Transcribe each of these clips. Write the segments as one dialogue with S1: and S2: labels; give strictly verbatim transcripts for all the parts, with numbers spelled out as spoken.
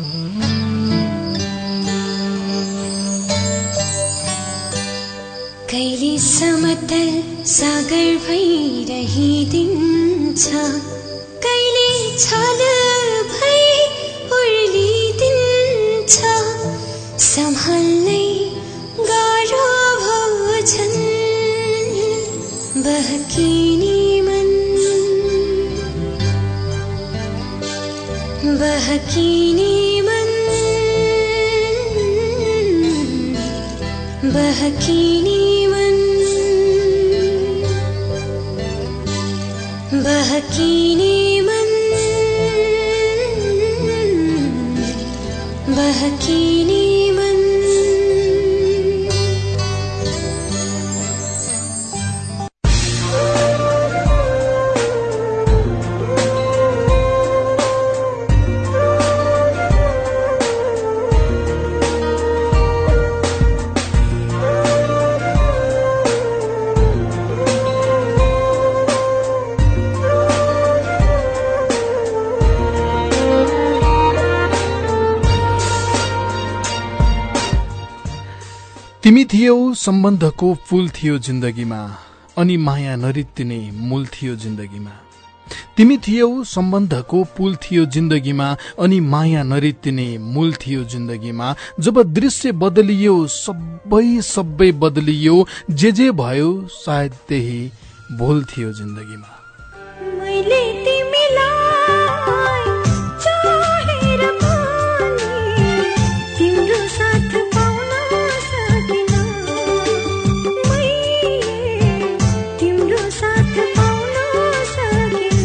S1: कहिले समतल सागर भइरहिदिन्छ, कहिले छल भई उर्लिदिन्छ, सम्हाल्नै गाह्रो भोजन बहकिने मन, बहकिने मन, बहकिने बहकिने मन, बहकिने मन।
S2: तिमी थियौ सम्बन्धको फूल थियो जिन्दगीमा, अनि माया नरित्तिने मूल थियो जिन्दगीमा। तिमी थियौ सम्बन्धको पुल थियो जिन्दगीमा, अनि माया नरित्तिने मूल थियो जिन्दगीमा। जब दृश्य बदलियो सबै सबै बदलियो, जे जे भयो सायद त्यही भूल थियो जिन्दगीमा।
S1: मैले तिमीलाई चाहेर पनि तिम्रो साथ पाउन सकिन, मैले तिम्रो साथ पाउन सकिन।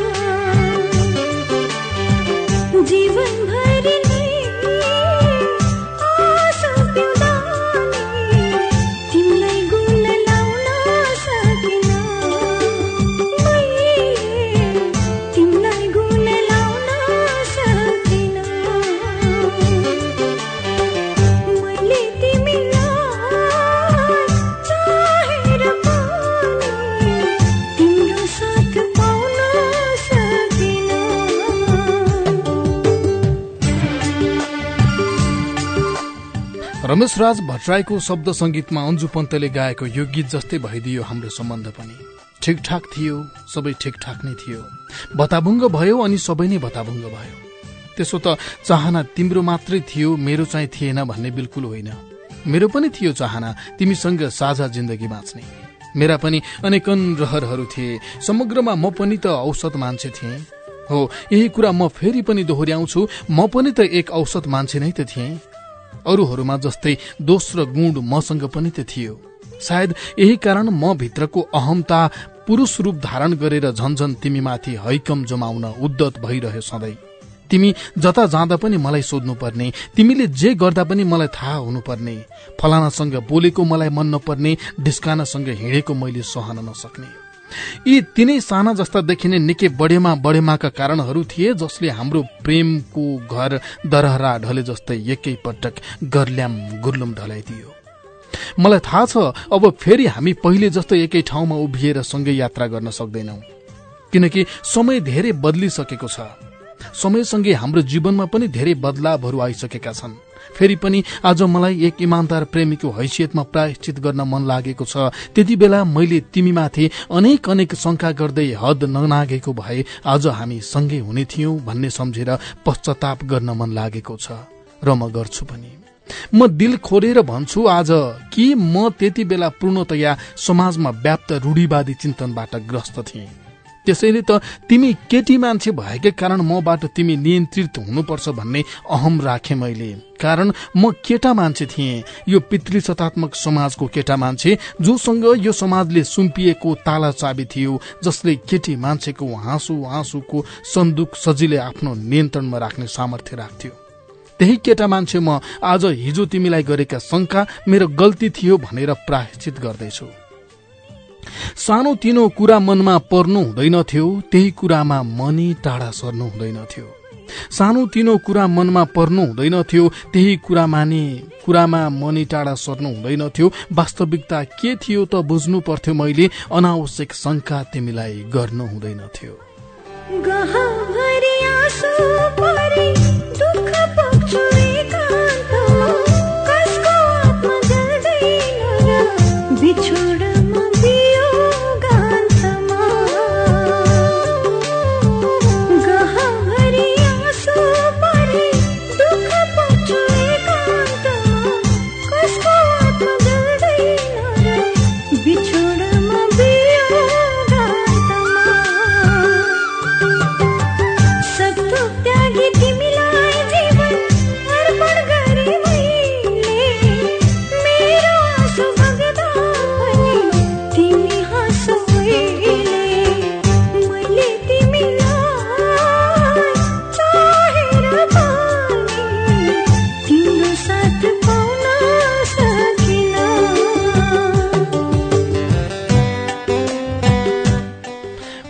S1: जीवनभरि नै आशा पिउँदा तिमीलाई गुण लाउन सकिन, तिमीलाई गुण लाउन सकिन। मैले तिमीलाई चाहेर पनि तिम्रो साथ पाउन सकिन।
S2: रमेश राज भट्टराईको शब्द संगीतमा अन्जु पन्तले गाएको यो गीत जस्तै भइदियो हाम्रो सम्बन्ध पनि। ठिकठाक थियो, सबै ठिकठाक नै थियो, भताभुङ्ग भयो अनि सबै नै भताभुङ्ग भयो। त्यसो त चाहना तिम्रो मात्रै थियो, मेरो चाहिँ थिएन भन्ने बिल्कुल होइन। मेरो पनि थियो चाहना तिमीसँग साझा जिन्दगी बाँच्ने। मेरा पनि अनेकन रहरहरू थिए। समग्रमा म पनि त औसत मान्छे थिएँ। हो, यही कुरा म फेरि पनि दोहोर्याउँछु, म पनि त एक औसत मान्छे नै त थिएँ। अरूहरूमा जस्तै दोष र गुण मसँग पनि त थियो। सायद यही कारण म भित्रको अहमता पुरुष रूप धारण गरेर झन्झन तिमीमाथि हैकम जमाउन उद्दत भइरह्यो सधैँ। तिमी जता जाँदा पनि मलाई सोध्नु पर्ने, तिमीले जे गर्दा पनि मलाई थाहा हुनुपर्ने, फलानासँग बोलेको मलाई मन नपर्ने, ढिस्कानासँग हिँडेको मैले सहन नसक्ने। यी तिनै साना जस्ता देखिने निकै बढेमा बढेमाका कारणहरू थिए, जसले हाम्रो प्रेमको घर दरहरा ढले जस्तै एकै पटक गर्ल्याम गुर्लुम ढलाइदियो। मलाई थाहा छ अब फेरि हामी पहिले जस्तो एकै ठाउँमा उभिएर सँगै यात्रा गर्न सक्दैनौं, किनकि समय धेरै बदलिसकेको छ। समयसँगै हाम्रो जीवनमा पनि धेरै बदलावहरू आइसकेका छन्। फेरि पनि आज मलाई एक इमानदार प्रेमीको हैसियतमा प्रायश्चित गर्न मन लागेको छ। त्यति बेला मैले तिमीमाथि अनेक अनेक शंका गर्दै हद ननागेको भए आज हामी सँगै हुने थियौं भन्ने सम्झेर पश्चाताप गर्न मन लागेको छ, र म गर्छु पनि। म दिल खोलेर भन्छु आज कि म त्यति बेला पूर्णतया समाजमा व्याप्त रूढिवादी चिन्तनबाट ग्रस्त थिएँ। त्यसैले त तिमी केटी मान्छे भएकै कारण मबाट तिमी नियन्त्रित हुनुपर्छ भन्ने अहम राखे मैले। कारण म केटा मान्छे थिएँ, यो पितृसत्तात्मक समाजको केटा मान्छे, जोसँग यो समाजले सुम्पिएको ताला चाबी थियो, जसले केटी मान्छेको हाँसु हाँसुको सन्दुक सजिलै आफ्नो नियन्त्रणमा राख्ने सामर्थ्य राख्थ्यो। त्यही केटा मान्छे म आज हिजो तिमीलाई गरेका शंका मेरो गल्ती थियो भनेर प्रायश्चित गर्दैछु। सानो तिनो कुरा मनमा पर्नु हुँदैनथ्यो, त्यही कुरामा मनी टाढा सर्नु हुँदैनथ्यो। सानो तिनो कुरा मनमा पर्नु हुँदैनथ्यो, त्यही कुरामा नि कुरामा मनी टाढा सर्नु हुँदैनथ्यो। वास्तविकता के थियो त बुझ्नु पर्थ्यो मैले, अनावश्यक शंका तिमीलाई गर्नु हुँदैनथ्यो।
S1: गहभरि आँसु परी दुःख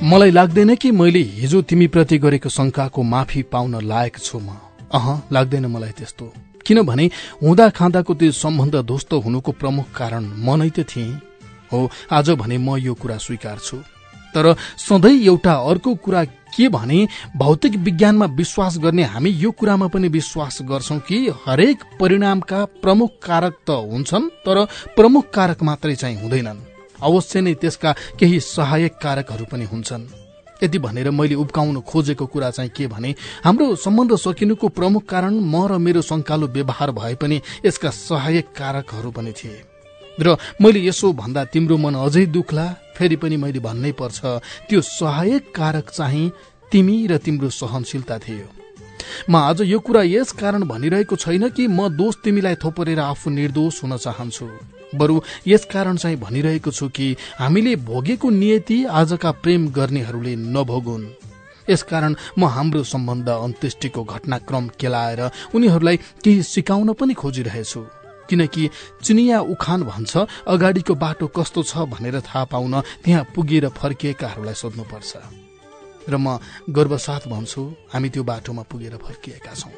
S2: मलाई लाग्दैन कि मैले हिजो तिमीप्रति गरेको शंकाको माफी पाउन लायक छु म। अह लाग्दैन मलाई त्यस्तो, किनभने हुँदा खाँदाको त्यो सम्बन्ध ध्वस्त हुनुको प्रमुख कारण म नै त थिएँ। हो, आज भने म यो कुरा स्वीकार्छु। तर सधैँ एउटा अर्को कुरा के भने भौतिक विज्ञानमा विश्वास गर्ने हामी यो कुरामा पनि विश्वास गर्छौं कि हरेक परिणामका प्रमुख कारक त हुन्छन्, तर प्रमुख कारक मात्रै चाहिँ हुँदैनन्। अवश्य नै त्यसका केही सहायक कारकहरू पनि हुन्छन्। यति भनेर मैले उब्काउन खोजेको कुरा चाहिँ के भने हाम्रो सम्बन्ध सकिनुको प्रमुख कारण म र मेरो शंकालु व्यवहार भए पनि यसका सहायक कारकहरू पनि थिए। र मैले यसो भन्दा तिम्रो मन अझै दुख्ला, फेरि पनि मैले भन्नै पर्छ, त्यो सहायक कारक चाहिँ तिमी र तिम्रो सहनशीलता थियो। म आज यो कुरा यस कारण भनिरहेको छैन कि म दोष तिमीलाई थोपरेर आफू निर्दोष हुन चाहन्छु, बरु यस कारण चाहिँ भनिरहेको छु कि हामीले भोगेको नियति आजका प्रेम गर्नेहरूले नभोगुन्। यसकारण म हाम्रो सम्बन्ध अन्त्येष्टिको घटनाक्रम केलाएर उनीहरूलाई केही सिकाउन पनि खोजिरहेछु, किनकि चिनिया उखान भन्छ अगाडिको बाटो कस्तो छ भनेर थाहा पाउन त्यहाँ पुगेर फर्किएकाहरूलाई सोध्नुपर्छ। र म गर्वसाथ भन्छु हामी त्यो बाटोमा पुगेर फर्किएका छौं।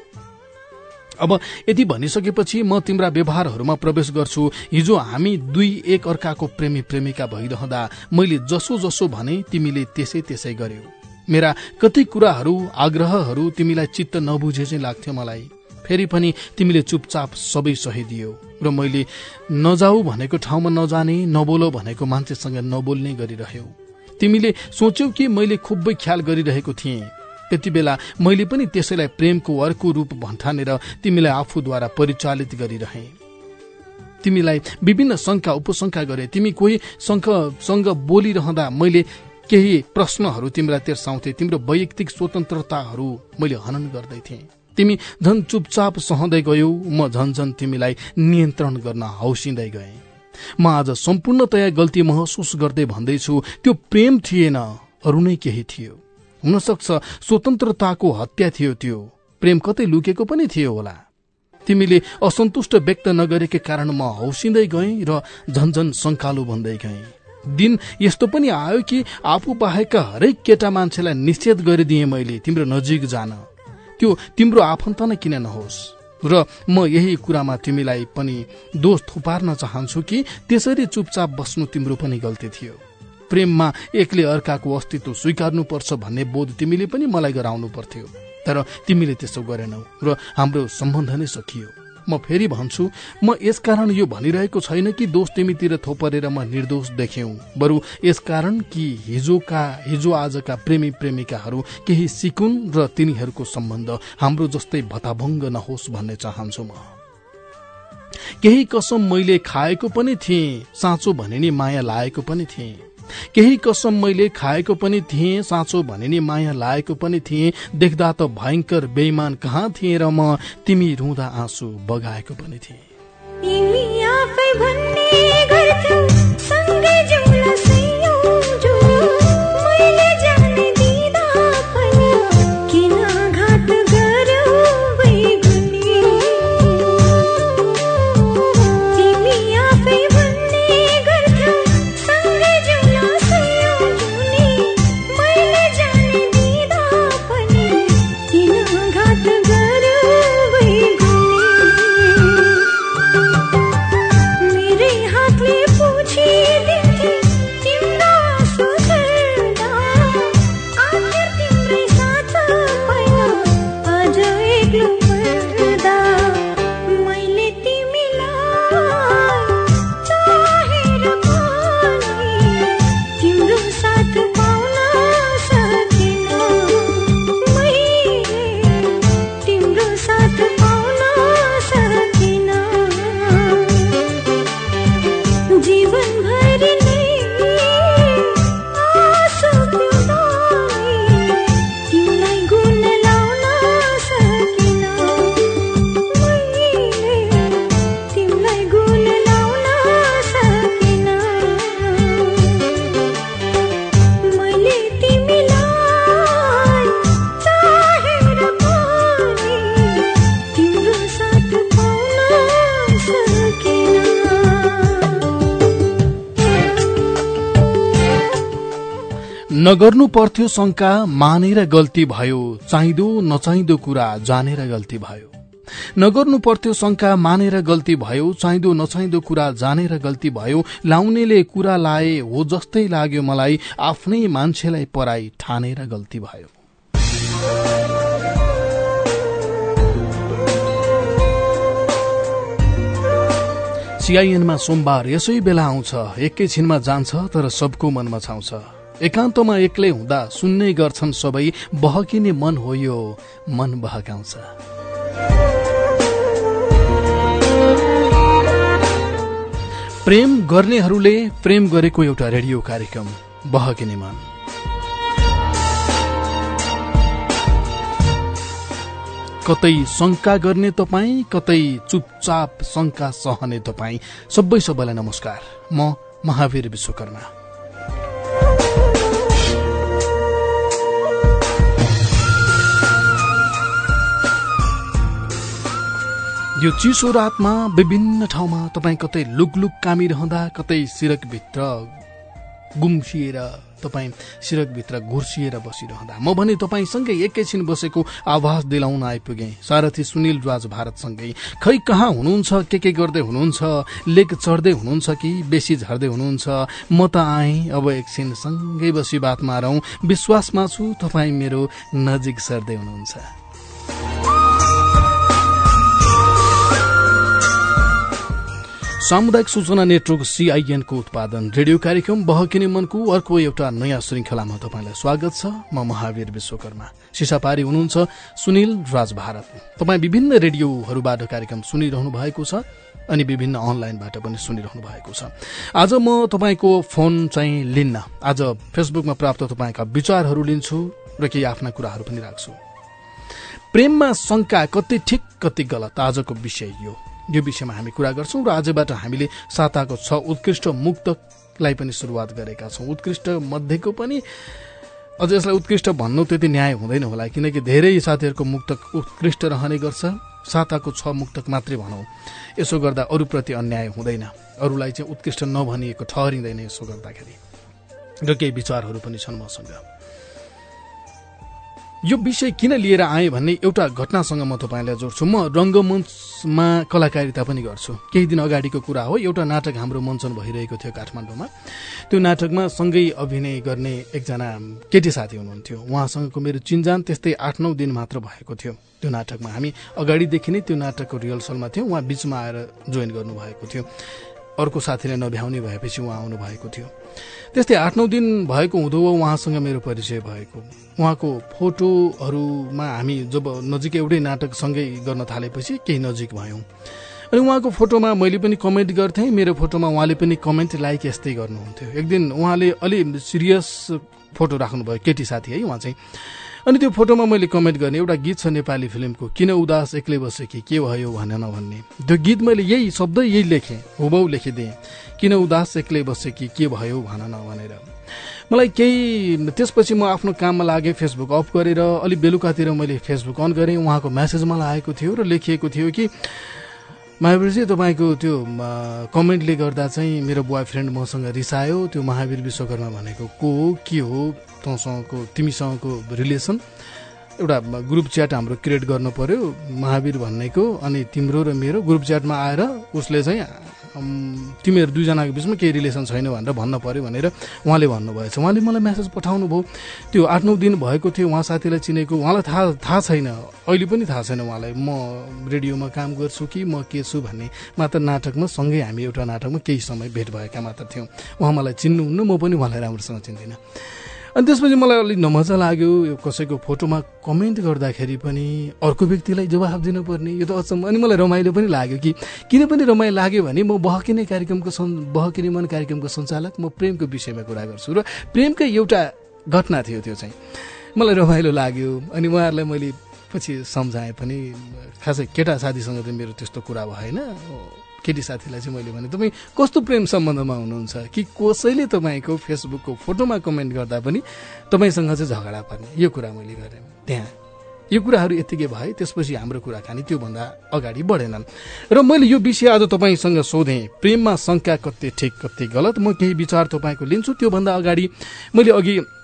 S2: अब यति भनिसकेपछि म तिम्रा व्यवहारहरूमा प्रवेश गर्छु। हिजो हामी दुई एक अर्काको प्रेमी प्रेमिका भइरहँदा मैले जसो जसो भने तिमीले त्यसै त्यसै गर्यौ। मेरा कति कुराहरू आग्रहहरू तिमीलाई चित्त नबुझे चाहिँ लाग्थ्यो मलाई, फेरि पनि तिमीले चुपचाप सबै सहिदियौ र मैले नजाऊ भनेको ठाउँमा नजाने, नबोलो भनेको मान्छेसँग नबोल्ने गरिरह्यौ। तिमीले सोच्यौ कि मैले खुबै ख्याल गरिरहेको थिएँ। त्यति बेला मैले पनि त्यसैलाई प्रेमको अर्को रूप भन्ठानेर तिमीलाई आफूद्वारा परिचालित गरिरहे। तिमीलाई विभिन्न शंका उपशंका गरे। तिमी कोही सँग बोलिरहँदा मैले केही प्रश्नहरू तिमीलाई तेर्साउँथे। तिम्रो वैयक्तिक स्वतन्त्रताहरू मैले हनन गर्दै थिएँ। तिमी झन चुपचाप सहँदै गयौ, म झन झन तिमीलाई नियन्त्रण गर्न हौसिँदै गए। म आज सम्पूर्णतया गल्ती महसुस गर्दै भन्दैछु, त्यो प्रेम थिएन, अरू नै केही थियो। हुन सक्छ स्वतन्त्रताको हत्या थियो त्यो, प्रेम कतै लुकेको पनि थियो होला। तिमीले असन्तुष्ट व्यक्त नगरेकै कारण म हौसिँदै गएँ र झन्झन शंकालु बन्दै गएँ। दिन यस्तो पनि आयो कि आफू बाहेकका हरेक केटा मान्छेलाई निषेध गरिदिएँ मैले तिम्रो नजिक जान। त्यो तिम्रो आफन्त नै किन नहोस्। र म यही कुरामा तिमीलाई पनि दोष थुपार्न चाहन्छु कि त्यसरी चुपचाप बस्नु तिम्रो पनि गल्ती थियो। प्रेममा एकले अर्काको अस्तित्व स्वीकार्नुपर्छ भन्ने बोध तिमीले पनि मलाई गराउनु पर्थ्यो, तर तिमीले त्यसो गरेनौ र हाम्रो सम्बन्ध नै सकियो। म फेरि भन्छु, म यसकारण यो भनिरहेको छैन कि दोष तिमीतिर थोपरेर म निर्दोष देख्यौ, बरु यसकारण कि हिजोका हिजो आजका प्रेमी प्रेमिकाहरू केही सिकुन् र तिनीहरूको सम्बन्ध हाम्रो जस्तै भताभङ्ग नहोस् भन्ने चाहन्छु। म केही कसम मैले खाएको पनि थिएँ, साँचो भने नि माया लाएको पनि थिएँ। केही कसम मैले खाएको पनि थिएँ, साँचो भने नि माया लाएको पनि थिएँ। देख्दा त भयंकर बेइमान कहाँ थिए र म तिमी रुँदा आँसु बगाएको पनि थिएँ।
S1: तिमी आफै भन्ने गर्थ्यौ सँगै जाउला संयोजो, मैले जाने दिँदा पनि किन घात गर्यौ बैगुनी। तिमी आफै भन्ने गर्थ्यौ सँगै जाउला संयोजो नि, मैले जाने दिँदा पनि किन घात गर्यौ बैगुनी। मेरै हातले पुछिदिन्थे तिम्रो आँसु झर्दा, आखिर तिम्रै साथ पाइन आज एक्लो पर्दा। मैले तिमीलाई चाहेर पनि तिम्रो साथ पाउन सकिन, मैले तिम्रो साथ पाउन सकिन। जीवनभरि नै आँसु पिउँदै तिमीलाई गुण लाउन सकिन, मैले तिमीलाई गुण लाउन सकिन। मैले तिमीलाई चाहेर पनि
S2: नगर्नु पर्थ्यो शंका मानेर गल्ती भयो, चाहिँदो नचाहिँदो कुरा जानेर गल्ती भयो। नगर्नु पर्थ्यो शंका मानेर गल्ती भयो, चाहिँदो नचाहिँदो कुरा जानेर गल्ती भयो। लाउनेले कुरा लाए हो जस्तै लाग्यो मलाई, आफ्नै मान्छेलाई पराई ठानेर गल्ती भयो। सीआईएनमा सोमबार यसै बेला आउँछ, एकैछिनमा जान्छ तर सबको मनमा छाउँछ। एकान्तमा एक्लै हुँदा सुन्ने गर्छन् सबै, बहकिने मन हो यो मन बहकाउँछ। प्रेम गर्नेहरूले प्रेम गरेको एउटा रेडियो कार्यक्रम बहकिने मन। कतै शंका गर्ने तपाई, कतै चुपचाप शंका सहने तपाई, सबै सबैलाई नमस्कार। म महावीर विश्वकर्मा। यो चिसो रातमा विभिन्न ठाउँमा तपाई कतै लुकलुक कामिरहँदा, कतै सिरकभित्र गुम्सिएर तपाई सिरकभित्र घुर्सिएर बसिरहँदा, म भने तपाईसँगै एकैछिन बसेको आवाज दिलाउन आइपुगे। सारथी सुनिल राज भारतसँगै। खै कहाँ हुनुहुन्छ, के के गर्दै हुनुहुन्छ, लेक चढ्दै हुनुहुन्छ कि बेसी झर्दै हुनुहुन्छ? म त आएँ, अब एकछिन सँगै बसी बात मारौं। विश्वासमा छु तपाई मेरो नजिक सर्दै हुनुहुन्छ। सामुदायिक सूचना नेटवर्क सीआईएन को उत्पादन रेडियो कार्यक्रम बहकिने मनको अर्को एउटा नयाँ श्रृंखलामा तपाईलाई स्वागत छ। म महावीर विश्वकर्मा। सिसापारी हुनुहुन्छ सुनिल राज भारत। तपाई विभिन्न रेडियोहरूबाट कार्यक्रम सुनिरहनु भएको छ अनि विभिन्न अनलाइनबाट पनि सुनिरहनु भएको छ। आज म तपाईको फोन चाहिँ लिन्न। आज फेसबुकमा प्राप्त तपाईका विचारहरू लिन्छु र केही आफ्ना कुराहरू पनि राख्छु। प्रेममा शंका कति ठिक कति गलत, आजको विषय यो यो विषयमा हामी कुरा गर्छौं। र आजबाट हामीले साताको छ उत्कृष्ट मुक्तकलाई पनि सुरुवात गरेका छौं। उत्कृष्ट मध्येको पनि अझ यसलाई उत्कृष्ट भन्नु त्यति न्याय हुँदैन होला, किनकि धेरै साथीहरूको मुक्तक उत्कृष्ट रहने गर्छ। साताको छ मुक्तक मात्रै भनौं, यसो गर्दा अरूप्रति अन्याय हुँदैन, अरूलाई चाहिँ उत्कृष्ट नभनिएको ठहरिँदैन यसो गर्दाखेरि। र केही विचारहरू पनि छन् मसँग। यो विषय किन लिएर आए भन्ने एउटा घटनासँग म तपाईलाई जोड्छु। म रंगमञ्चमा कलाकारिता पनि गर्छु। केही दिन अगाडिको कुरा हो, एउटा नाटक हाम्रो मञ्चन भइरहेको थियो काठमाडौँमा। त्यो नाटकमा सँगै अभिनय गर्ने एकजना केटी साथी हुनुहुन्थ्यो। उहाँसँगको मेरो चिन्जान त्यस्तै आठ नौ दिन मात्र भएको थियो। त्यो नाटकमा हामी अगाडिदेखि नै त्यो नाटकको रिहर्सलमा थियौँ। उहाँ बीचमा आएर जोइन गर्नुभएको थियो। अर्को साथीले नभ्याउने भएपछि उहाँ आउनु भएको थियो। त्यस्तै आठ नौ दिन भएको हुँदो उहाँसँग मेरो परिचय भएको। उहाँको फोटोहरूमा हामी जब नजिक एउटै नाटक सँगै गर्न थालेपछि केही नजिक भयौँ। अनि उहाँको फोटोमा मैले पनि कमेन्ट गर्थेँ, मेरो फोटोमा उहाँले पनि कमेन्ट लाइक यस्तै गर्नुहुन्थ्यो। एक दिन उहाँले अलि सिरियस फोटो राख्नुभयो, केटी साथी है उहाँ चाहिँ। अनि त्यो फोटोमा मैले कमेन्ट गर्ने, एउटा गीत छ नेपाली फिल्मको, किन उदास एक्लै बसे कि के भयो भनेन भन्ने। त्यो गीत मैले यही शब्द यही लेखेँ, हुबहु लेखिदिएँ, किन उदास एक्लै बसे कि के भयो भनेन भनेर। मलाई केही त्यसपछि म आफ्नो काममा लागेँ, फेसबुक अफ गरेर अलि बेलुकातिर मैले फेसबुक अन गरेँ। उहाँको म्यासेज मलाई आएको थियो र लेखिएको थियो कि महावीरजी तपाईँको त्यो कमेन्टले गर्दा चाहिँ मेरो बोयफ्रेन्ड मसँग रिसायो, त्यो महावीर विश्वकर्मा भनेको को हो, के हो, तँसँगको तिमीसँगको रिलेसन, एउटा ग्रुप च्याट हाम्रो क्रिएट गर्नु पर्यो महावीर भन्नेको, अनि तिम्रो र मेरो ग्रुप च्याटमा आएर उसले चाहिँ तिमीहरू दुईजनाको बिचमा केही रिलेसन छैन भनेर भन्न पर्यो भनेर उहाँले भन्नुभएछ। उहाँले मलाई मेसेज पठाउनु भयो। त्यो आठ नौ दिन भएको थियो, उहाँ साथीलाई चिनेको, उहाँलाई थाहा थाहा छैन, अहिले पनि थाहा छैन उहाँलाई म रेडियोमा काम गर्छु कि म के छु भन्ने। मात्र नाटकमा सँगै हामी एउटा नाटकमा केही समय भेट भएका मात्र थियौँ। उहाँ मलाई चिन्नुहुन्न, म पनि उहाँलाई राम्रोसँग चिन्दिनँ। अनि त्यसपछि मलाई अलिक नमजा लाग्यो, यो कसैको फोटोमा कमेन्ट गर्दाखेरि पनि अर्को व्यक्तिलाई जवाफ दिनुपर्ने, यो त अचम्म। अनि मलाई रमाइलो पनि लाग्यो कि किन पनि रमाइलो लाग्यो भने म बहकिने कार्यक्रमको बहकिने मन कार्यक्रमको सञ्चालक, म प्रेमको विषयमा कुरा गर्छु र प्रेमकै एउटा घटना थियो, त्यो चाहिँ मलाई रमाइलो लाग्यो। अनि उहाँहरूलाई मैले पछि सम्झाएँ पनि, खासै केटा साथीसँग चाहिँ मेरो त्यस्तो कुरा भएन। केटी साथीलाई चाहिँ मैले भने तपाईँ कस्तो प्रेम सम्बन्धमा हुनुहुन्छ कि कसैले तपाईँको फेसबुकको फोटोमा कमेन्ट गर्दा पनि तपाईँसँग चाहिँ झगडा पर्ने, यो कुरा मैले गरेँ त्यहाँ। यो कुराहरू यतिकै भए, त्यसपछि हाम्रो कुराकानी त्योभन्दा अगाडि बढेनन्। र मैले यो विषय आज तपाईँसँग सोधेँ, प्रेममा शङ्का कति ठिक कति गलत। म केही विचार तपाईँको लिन्छु। त्योभन्दा अगाडि मैले अघि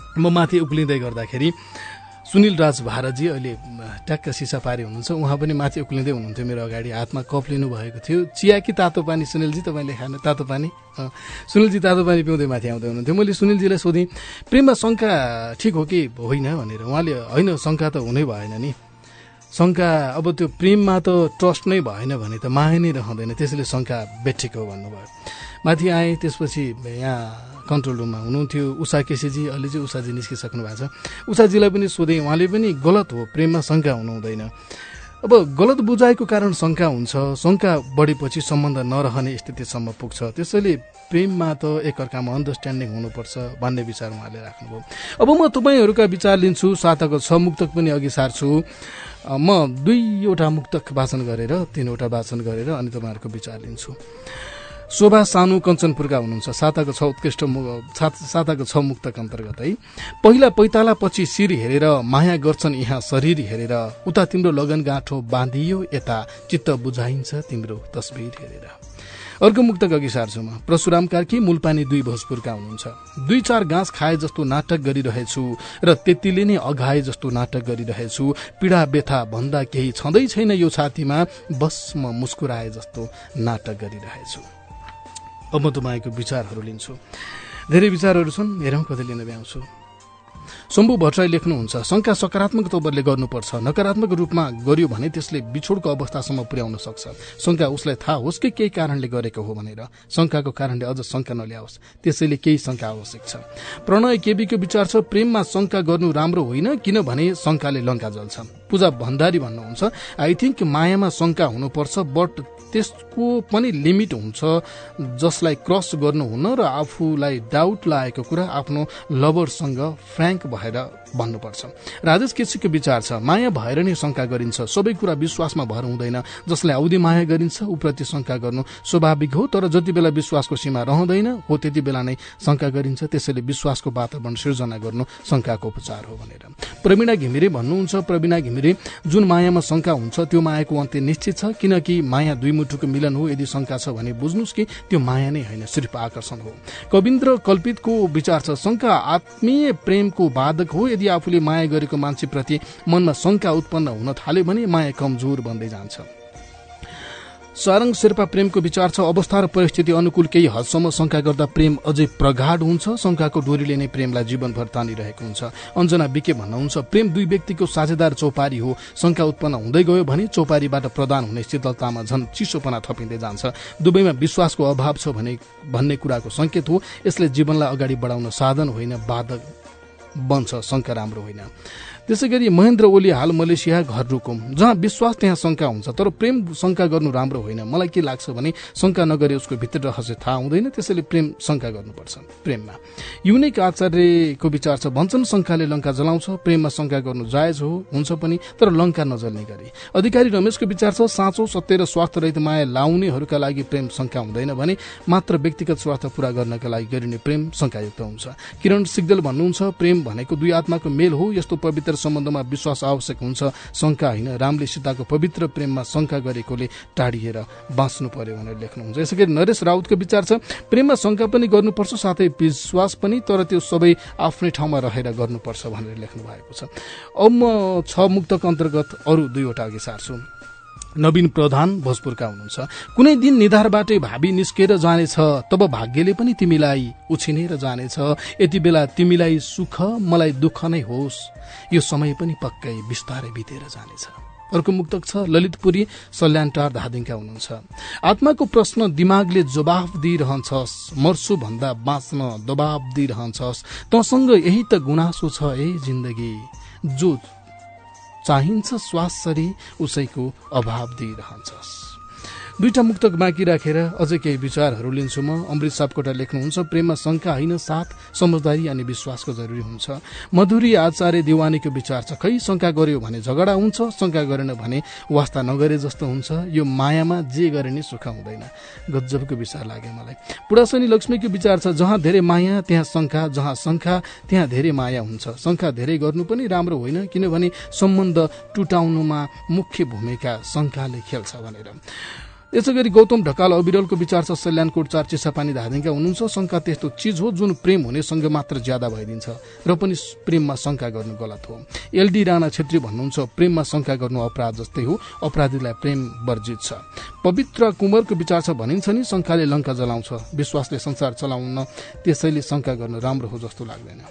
S2: म माथि उक्लिँदै गर्दाखेरि सुनिल राज भारतजी अहिले ट्याक्क सिसा पारी हुनुहुन्छ, उहाँ पनि माथि उक्लिँदै हुनुहुन्थ्यो मेरो अगाडि, हातमा कप लिनु भएको थियो। चिया कि तातो पानी सुनिलजी तपाईँले खानु? तातो पानी। सुनिलजी तातो पानी पिउँदै माथि आउँदै हुनुहुन्थ्यो। मैले सुनिलजीलाई सोधेँ प्रेममा शङ्का ठिक हो कि होइन भनेर। उहाँले होइन शङ्का त हुनै भएन नि, शङ्का अब त्यो प्रेममा त ट्रस्ट नै भएन भने त माया नै रहँदैन, त्यसैले शङ्का बेठिक हो भन्नुभयो। माथि आएँ, त्यसपछि यहाँ कन्ट्रोल रुममा हुनुहुन्थ्यो उषा केसीजी, अहिले चाहिँ उषाजी निस्किसक्नु भएको छ। उषाजीलाई पनि सोधेँ, उहाँले पनि गलत हो, प्रेममा शङ्का हुनु हुँदैन। अब गलत बुझाएको कारण शङ्का हुन्छ, शङ्का बढेपछि सम्बन्ध नरहने स्थितिसम्म पुग्छ, त्यसैले प्रेममा त एकअर्कामा अन्डरस्ट्यान्डिङ हुनुपर्छ भन्ने विचार उहाँले राख्नुभयो। अब म तपाईँहरूका विचार लिन्छु, साताको छ मुक्तक पनि अघि सार्छु। म दुईवटा मुक्तक वाचन गरेर तीनवटा वाचन गरेर अनि तपाईँहरूको विचार लिन्छु। शोभा सानु कञ्चनपुरका हुनुहुन्छ, साताको छ उत्कृष्ट साताको छ मुक्तक अन्तर्गत है। पहिला पैताला पछि शिर हेरेर माया गर्छन् यहाँ शरीर हेरेर, उता तिम्रो लगन गाँठो बाँधियो यता चित्त बुझाइन्छ तिम्रो तस्बिर हेरेर। अर्को मुक्तक अघि सार्छु म। परशुराम कार्की मूलपानी दुई भोजपुरका हुनुहुन्छ। दुई चार घाँस खाए जस्तो नाटक गरिरहेछु र त्यतिले नै अघाए जस्तो नाटक गरिरहेछु, पीडा व्यथा भन्दा केही छँदै छैन यो छातीमा, बस म मुस्कुराए जस्तो नाटक गरिरहेछु। अब म तपाईँको विचारहरू लिन्छु, धेरै विचारहरू छन्, हेरौँ कति लिन भ्याउँछु। शम्भु भट्टराई लेख्नुहुन्छ, शङ्का सकारात्मक तवरले गर्नुपर्छ, नकारात्मक रूपमा गर्यो भने त्यसले बिछोडको अवस्थासम्म पुर्याउन सक्छ। शङ्का उसलाई थाहा होस् कि केही कारणले गरेको हो भनेर, शङ्काको कारणले अझ शङ्का नल्याओस्, त्यसैले केही शङ्का आवश्यक छ। प्रणय केबीको विचार छ, प्रेममा शङ्का गर्नु राम्रो होइन, किनभने शङ्काले लङ्का जल्छ। पूजा भण्डारी भन्नुहुन्छ, आई थिङ्क मायामा शङ्का हुनुपर्छ, बट त्यसको पनि लिमिट हुन्छ, जसलाई क्रस गर्नुहुन्न र आफूलाई डाउट लागेको कुरा आफ्नो लभरसँग फ्र्याङ्क भएर भन्नुपर्छ। राजेश केसीको विचार छ, माया भएर नै शङ्का गरिन्छ, सबै कुरा विश्वासमा भर हुँदैन, जसलाई औधी माया गरिन्छ उप्रति शङ्का गर्नु स्वाभाविक हो, तर जति बेला विश्वासको सीमा रहँदैन हो त्यति बेला नै शङ्का गरिन्छ, त्यसैले विश्वासको वातावरण सिर्जना गर्नु शङ्काको उपचार हो भनेर। प्रवीणा घिमिरे भन्नुहुन्छ, प्रवीणा घिमिरे, जुन मायामा शङ्का हुन्छ त्यो मायाको अन्त्य निश्चित छ, किनकि माया दुई मुटुको मिलन हो, यदि शङ्का छ भने बुझ्नुहोस् कि त्यो माया नै होइन, सिर्फ आकर्षण हो। कविन्द्र कल्पितको विचार छ, शङ्का आत्मीय प्रेमको बाधक हो, यदि आफूले माया गरेको मान्छेप्रति मनमा शङ्का उत्पन्न हुन थाल्यो भने माया कमजोर बन्दै जान्छ। सारङ शेर्पा प्रेमको विचार छ, अवस्था र परिस्थिति अनुकूल केही हदसम्म शङ्का गर्दा प्रेम अझै प्रगाढ हुन्छ, शङ्काको डोरीले नै प्रेमलाई जीवनभर तानिरहेको हुन्छ। अञ्जना बिके भन्नुहुन्छ, प्रेम दुई व्यक्तिको साझेदार चौपारी हो, शङ्का उत्पन्न हुँदै गयो भने चौपारीबाट प्रदान हुने शीतलतामा झन् चिसोपना थपिँदै जान्छ। दुवैमा विश्वासको अभाव छ भने भन्ने कुराको संकेत हो, यसले जीवनलाई अगाडि बढाउन साधन होइन, बाधक बन्छ, शङ्का राम्रो होइन। त्यसै गरी महेन्द्र ओली हाल मलेसिया घर रुकुम, जहाँ विश्वास त्यहाँ शङ्का हुन्छ, तर प्रेम शङ्का गर्नु राम्रो होइन। मलाई के लाग्छ भने शङ्का नगरे उसको भित्र रहस्य थाहा हुँदैन, त्यसैले प्रेम शङ्का गर्नुपर्छ। प्रेममा युनिक आचार्यको विचार छ, भन्छन् शङ्काले लङ्का जलाउँछ, प्रेममा शङ्का गर्नु जायज हो, हुन्छ पनि, तर लङ्का नजल्ने गरी। अधिकारी रमेशको विचार छ, साँचो सत्य र स्वार्थरहित माया लाउनेहरूका लागि प्रेम शङ्का हुँदैन भने मात्र व्यक्तिगत स्वार्थ पूरा गर्नका लागि गरिने प्रेम शङ्कायुक्त हुन्छ। किरण सिग्देल भन्नुहुन्छ, प्रेम भनेको दुई आत्माको मेल हो, यस्तो पवित्र सम्बन्धमा विश्वास आवश्यक हुन्छ, शङ्का होइन। रामले सीताको पवित्र प्रेममा शङ्का गरेकोले टाढिएर बाँच्नु पर्यो भनेर लेख्नुहुन्छ। यसै गरी नरेश राउतको विचार छ, प्रेममा शङ्का पनि गर्नुपर्छ, साथै विश्वास पनि, तर त्यो सबै आफ्नै ठाउँमा रहेर गर्नुपर्छ भनेर लेख्नु भएको छ। अब म छ मुक्तक अन्तर्गत अरू दुईवटा अघि सार्छु। नवीन प्रधान भोजपुरका हुनुहुन्छ, कुनै दिन निधारबाटै भावी निस्केर जानेछ, तब भाग्यले पनि तिमीलाई उछिनेर जानेछ, यति बेला तिमीलाई सुख मलाई दुःख नै होस्, यो समय पनि पक्कै बिस्तारै बितेर जानेछ। अर्को मुक्तक छ, ललितपुरी सल्यानटार धादिङका हुनुहुन्छ, आत्माको प्रश्न दिमागले जवाफ दिइरहन्छस्, मर्छु भन्दा बाँच्न दबाब दिइरहन्छस्, तँसँग यही त गुनासो छ ए जिन्दगी, जो चाहिन्छ श्वासरी उसैको अभाव दिइरहन्छस्। दुईटा मुक्तक बाँकी राखेर अझै केही विचारहरू लिन्छु म। अमृत सापकोटा लेख्नुहुन्छ, प्रेममा शङ्का होइन, साथ समझदारी अनि विश्वासको जरुरी हुन्छ। मधुरी आचार्य दिवानीको विचार छ, खै शङ्का गर्यो भने झगडा हुन्छ, शङ्का गरेन भने वास्ता नगरे जस्तो हुन्छ, यो मायामा जे गरे नि सुख हुँदैन। गजबको विचार लाग्यो मलाई। पुडासनी लक्ष्मीको विचार छ, जहाँ धेरै माया त्यहाँ शङ्का, जहाँ शङ्का त्यहाँ धेरै माया हुन्छ। शङ्का धेरै गर्नु पनि राम्रो होइन, किनभने सम्बन्ध टुटाउनुमा मुख्य भूमिका शङ्काले खेल्छ भनेर। यसै गरी गौतम ढकाल अविरलको विचार छ सल्यानकोट चार चिसापानी धादिङका हुनुहुन्छ, शङ्का त्यस्तो चिज हो जुन प्रेम हुनेसँग मात्र ज्यादा भइदिन्छ र पनि प्रेममा शङ्का गर्नु गलत हो। एलडी राणा छेत्री भन्नुहुन्छ प्रेममा शङ्का गर्नु अपराध जस्तै हो, अपराधीलाई प्रेम वर्जित छ। पवित्र कुमारको विचार छ भनिन्छ नि शङ्काले लङ्का जलाउँछ, विश्वासले संसार चलाउन, त्यसैले शङ्का गर्नु राम्रो हो जस्तो लाग्दैन।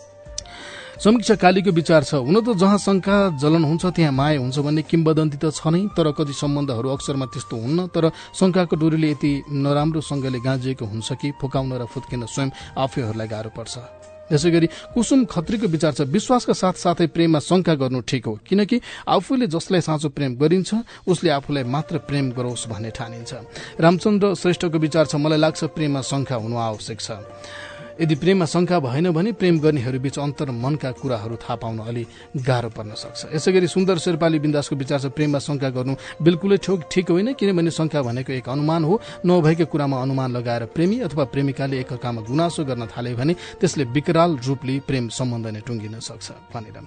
S2: समीक्षा कालीको विचार छ हुन त जहाँ शङ्का जलन हुन्छ त्यहाँ माया हुन्छ भन्ने किम्बदन्ती त छ नै, तर कति सम्बन्धहरू अक्सरमा त्यस्तो हुन्न, तर शङ्काको डोरीले यति नराम्रोसँगले गाँजिएको हुन्छ कि फुकाउन र फुत्किन स्वयं आफैहरूलाई गाह्रो पर्छ। यसै गरी कुसुम खत्रीको विचार छ विश्वासका साथसाथै प्रेममा शङ्का गर्नु ठिक हो, किनकि आफूले जसलाई साँचो प्रेम गरिन्छ उसले आफूलाई मात्र प्रेम गरोस् भन्ने ठानिन्छ। रामचन्द्र श्रेष्ठको विचार छ मलाई लाग्छ प्रेममा शङ्का हुनु आवश्यक छ। यदि प्रेममा शङ्का भएन भने प्रेम गर्नेहरू बीच अन्तर मनका कुराहरू थाहा पाउन अलि गाह्रो पर्न सक्छ। यसै गरी सुन्दर शेर्पाली बिन्दासको विचार छ प्रेममा शङ्का गर्नु बिल्कुलै ठिक होइन, किनभने शङ्का भनेको एक अनुमान हो, नभएकै कुरामा अनुमान लगाएर प्रेमी अथवा प्रेमिकाले एकअर्कामा गुनासो गर्न थाले भने त्यसले विकराल रूपले प्रेम सम्बन्ध नै टुङ्गिन सक्छ भनेर।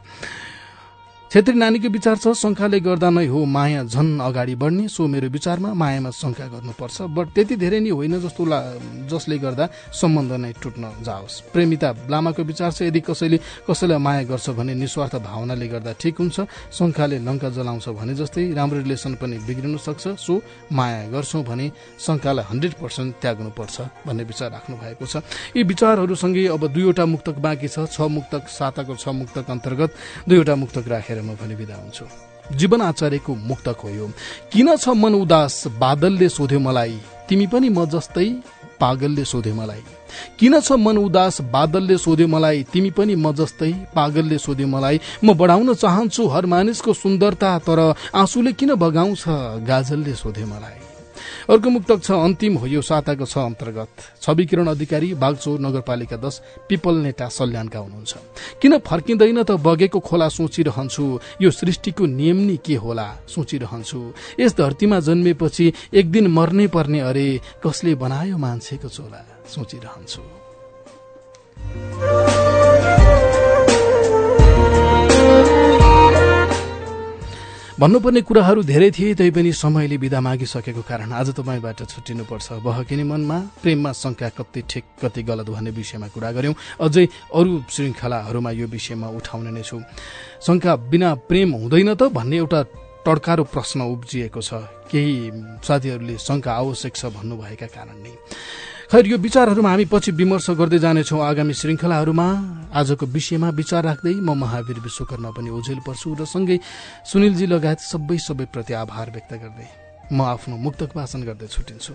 S2: छेत्री नानीको विचार छ शङ्काले गर्दा नै हो माया झन अगाडि बढ्ने, सो मेरो विचारमा मायामा शङ्का गर्नुपर्छ, बट त्यति धेरै नै होइन जस्तो जसले गर्दा सम्बन्ध नै टुट्न जाओस्। प्रेमिता लामाको विचार छ यदि कसैले कसैलाई माया गर्छ भने निस्वार्थ भावनाले गर्दा ठिक हुन्छ, शङ्काले लङ्का जलाउँछ भने जस्तै राम्रो रिलेसन पनि बिग्रिन सक्छ, सो माया गर्छौं भने शङ्कालाई हन्ड्रेड पर्सेन्ट त्याग्नुपर्छ भन्ने विचार राख्नु भएको छ। यी विचारहरूसँगै अब दुईवटा मुक्तक बाँकी छ, छ मुक्तक साताको छ मुक्तक अन्तर्गत दुईवटा मुक्तक राखेर म पनि बिदा हुन्छु। जीवन आचार्यको मुक्तक हो यो। किन छ मन उदास बादलले सोध्यो मलाई, तिमी पनि म जस्तै पागलले सोध्यो मलाई। किन छ मन उदास बादलले सोध्यो मलाई, तिमी पनि म जस्तै पागलले सोध्यो मलाई। म बढाउन चाहन्छु हर मानिसको सुन्दरता, तर आँसुले किन बगाउँछ गाजलले सोध्यो मलाई। अर्को मुक्तक छ अन्तिम हो यो साताको छ अन्तर्गत। छवि किरण अधिकारी बागचौर नगरपालिका दस पिपल नेटा सल्यानका हुनुहुन्छ। किन फर्किँदैन त बगेको खोला सोचिरहन्छु, यो सृष्टिको नियम नि के होला सोचिरहन्छु। यस धरतीमा जन्मेपछि एक दिन मर्नै पर्ने अरे, कसले बनायो मान्छेको चोला सोचिरहन्छु। भन्नुपर्ने कुराहरू धेरै थिए, तैपनि समयले बिदा मागिसकेको कारण आज तपाईँबाट छुट्टिनुपर्छ। बहकिने मनमा प्रेममा शङ्का कति ठिक कति गलत भन्ने विषयमा कुरा गर्यौं। अझै अरू श्रृङ्खलाहरूमा यो विषयमा उठाउने नै छु। शङ्का बिना प्रेम हुँदैन त भन्ने एउटा टड्कारो प्रश्न उब्जिएको छ, केही साथीहरूले शङ्का आवश्यक छ भन्नुभएका कारण नै। खैर यो विचारहरूमा हामी पछि विमर्श गर्दै जानेछौँ आगामी श्रृङ्खलाहरूमा। आजको विषयमा विचार राख्दै म महावीर विश्वकर्मा पनि ओझेल पर्छु र सँगै सुनिलजी लगायत सबै सबैप्रति आभार व्यक्त गर्दै म आफ्नो मुक्तक वाचन गर्दै छुट्टिन्छु।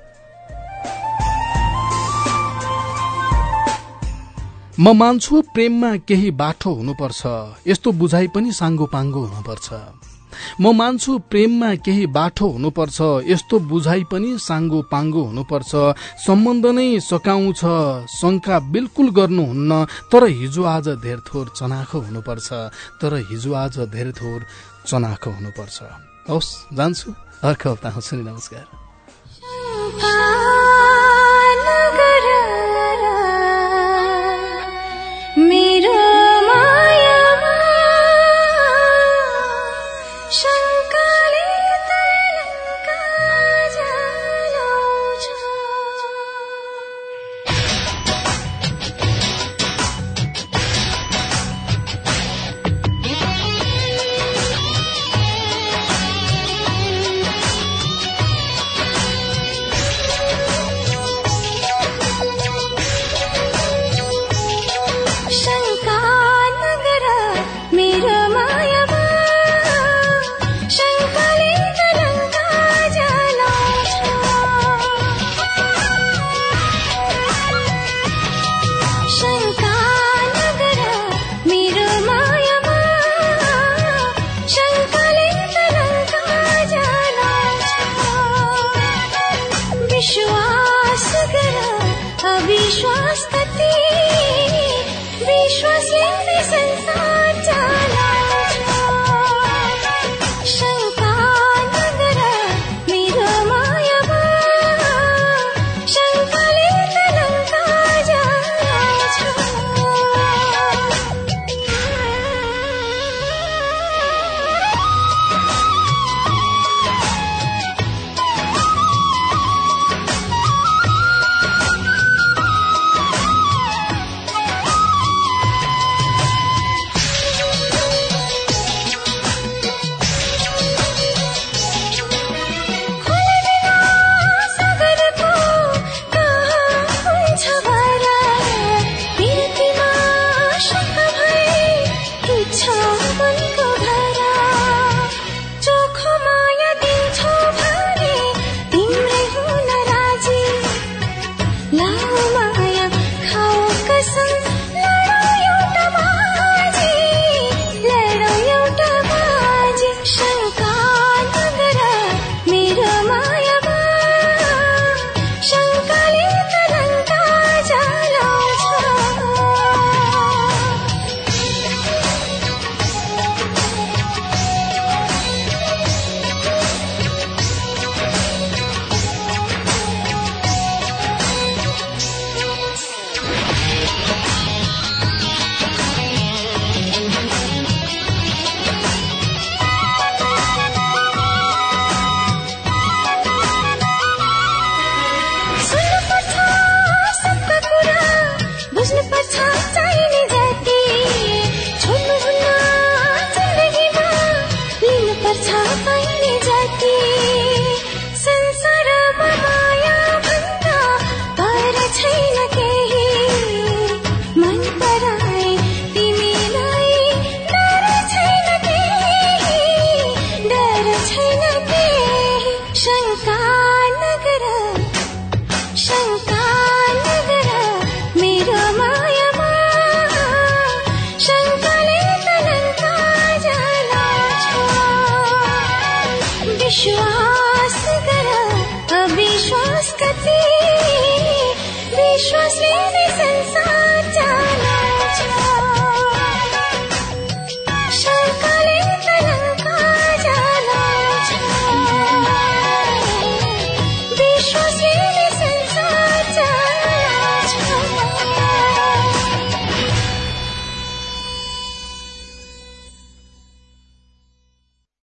S2: म मान्छु प्रेममा केही बाठो हुनुपर्छ, यस्तो बुझाइ पनि साङ्गो पाङ्गो हुनुपर्छ। म मान्छु प्रेममा केही बाठो हुनुपर्छ, यस्तो बुझाइ पनि साङ्गो पाङ्गो हुनुपर्छ। सम्बन्ध नै सकाउँछ शङ्का बिल्कुल गर्नुहुन्न, तर हिजो आज धेर थोर चनाखो हुनुपर्छ, तर हिजो आज धेर थोर चनाखो हुनुपर्छ। हवस् जान्छु, अर्को हप्ता आउँछु नि। नमस्कार।